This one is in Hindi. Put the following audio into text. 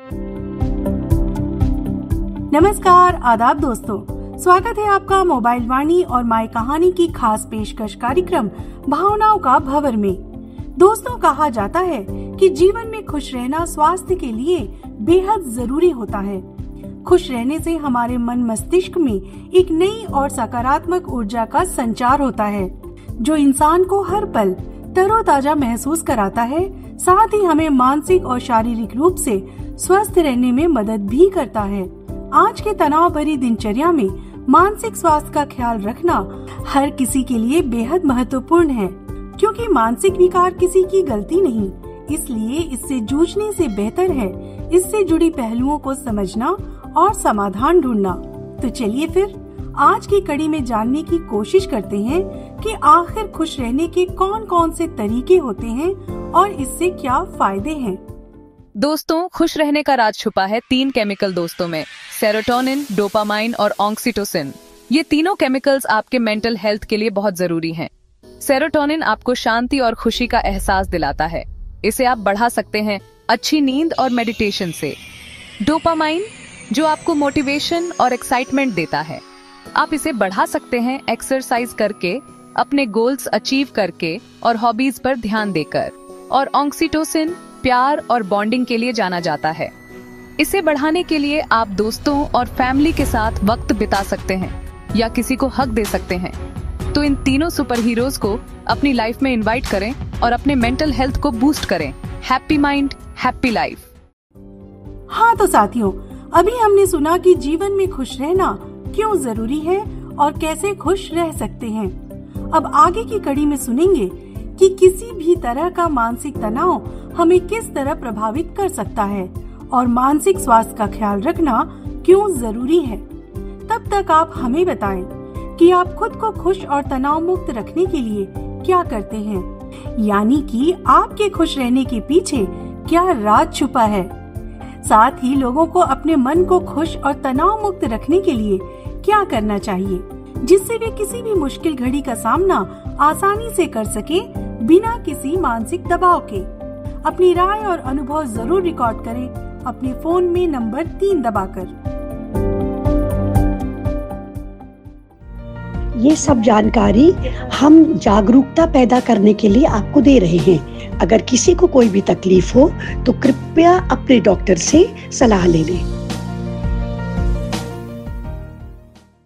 नमस्कार, आदाब दोस्तों। स्वागत है आपका मोबाइल वाणी और माय कहानी की खास पेशकश कार्यक्रम भावनाओं का भंवर में। दोस्तों, कहा जाता है कि जीवन में खुश रहना स्वास्थ्य के लिए बेहद जरूरी होता है। खुश रहने से हमारे मन मस्तिष्क में एक नई और सकारात्मक ऊर्जा का संचार होता है, जो इंसान को हर पल तरोताजा महसूस कराता है। साथ ही हमें मानसिक और शारीरिक रूप से स्वस्थ रहने में मदद भी करता है। आज के तनाव भरी दिनचर्या में मानसिक स्वास्थ्य का ख्याल रखना हर किसी के लिए बेहद महत्वपूर्ण है, क्योंकि मानसिक विकार किसी की गलती नहीं। इसलिए इससे जूझने से बेहतर है इससे जुड़ी पहलुओं को समझना और समाधान ढूंढना। तो चलिए फिर आज की कड़ी में जानने की कोशिश करते हैं कि आखिर खुश रहने के कौन कौन से तरीके होते हैं और इससे क्या फायदे हैं। दोस्तों, खुश रहने का राज छुपा है 3 केमिकल दोस्तों में, सेरोटोनिन, डोपामाइन और ऑक्सीटोसिन। ये तीनों केमिकल्स आपके मेंटल हेल्थ के लिए बहुत जरूरी हैं। सेरोटोनिन आपको शांति और खुशी का एहसास दिलाता है। इसे आप बढ़ा सकते हैं अच्छी नींद और मेडिटेशन से। डोपामाइन जो आपको मोटिवेशन और एक्साइटमेंट देता है, आप इसे बढ़ा सकते हैं एक्सरसाइज करके, अपने गोल्स अचीव करके और हॉबीज पर ध्यान देकर। और ऑक्सीटोसिन प्यार और बॉन्डिंग के लिए जाना जाता है। इसे बढ़ाने के लिए आप दोस्तों और फैमिली के साथ वक्त बिता सकते हैं या किसी को हक दे सकते हैं। तो इन तीनों सुपर हीरोज को अपनी लाइफ में इनवाइट करें और अपने मेंटल हेल्थ को बूस्ट करें। Happy mind, happy life. हाँ तो साथियों, अभी हमने सुना कि जीवन में खुश रहना क्यों जरूरी है और कैसे खुश रह सकते हैं। अब आगे की कड़ी में सुनेंगे कि किसी भी तरह का मानसिक तनाव हमें किस तरह प्रभावित कर सकता है और मानसिक स्वास्थ्य का ख्याल रखना क्यों जरूरी है। तब तक आप हमें बताएं कि आप खुद को खुश और तनाव मुक्त रखने के लिए क्या करते हैं, यानी कि आपके खुश रहने के पीछे क्या राज छुपा है। साथ ही लोगों को अपने मन को खुश और तनाव मुक्त रखने के लिए क्या करना चाहिए, जिससे वे किसी भी मुश्किल घड़ी का सामना आसानी से कर सके बिना किसी मानसिक दबाव के। अपनी राय और अनुभव जरूर रिकॉर्ड करें अपने फोन में नंबर 3 दबाकर। ये सब जानकारी हम जागरूकता पैदा करने के लिए आपको दे रहे हैं। अगर किसी को कोई भी तकलीफ हो तो कृपया अपने डॉक्टर से सलाह ले लें।